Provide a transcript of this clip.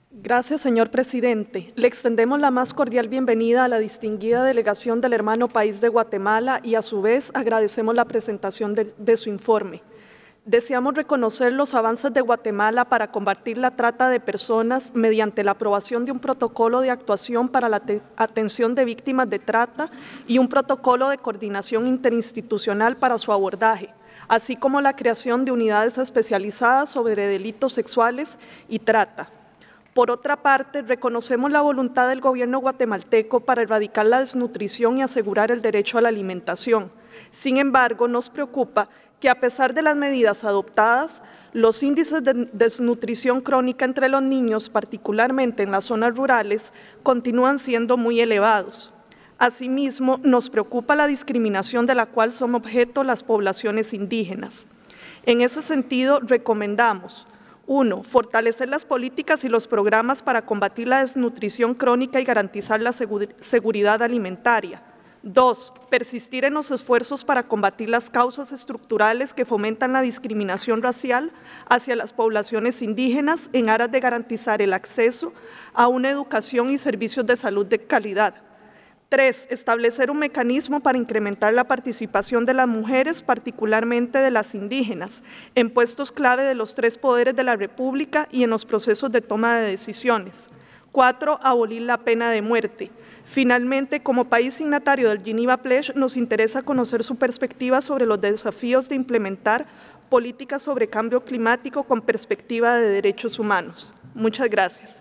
Gracias, señor presidente. Le extendemos la más cordial bienvenida a la distinguida delegación del hermano país de Guatemala y, a su vez, agradecemos la presentación de su informe. Deseamos reconocer los avances de Guatemala para combatir la trata de personas mediante la aprobación de un protocolo de actuación para la atención de víctimas de trata y un protocolo de coordinación interinstitucional para su abordaje, así como la creación de unidades especializadas sobre delitos sexuales y trata. Por otra parte, reconocemos la voluntad del gobierno guatemalteco para erradicar la desnutrición y asegurar el derecho a la alimentación. Sin embargo, nos preocupa que, a pesar de las medidas adoptadas, los índices de desnutrición crónica entre los niños, particularmente en las zonas rurales, continúan siendo muy elevados. Asimismo, nos preocupa la discriminación de la cual son objeto las poblaciones indígenas. En ese sentido, recomendamos: 1. Fortalecer las políticas y los programas para combatir la desnutrición crónica y garantizar la seguridad alimentaria. 2. Persistir en los esfuerzos para combatir las causas estructurales que fomentan la discriminación racial hacia las poblaciones indígenas en aras de garantizar el acceso a una educación y servicios de salud de calidad. 3. Establecer un mecanismo para incrementar la participación de las mujeres, particularmente de las indígenas, en puestos clave de los 3 poderes de la República y en los procesos de toma de decisiones. 4. Abolir la pena de muerte. Finalmente, como país signatario del Geneva Pledge, nos interesa conocer su perspectiva sobre los desafíos de implementar políticas sobre cambio climático con perspectiva de derechos humanos. Muchas gracias.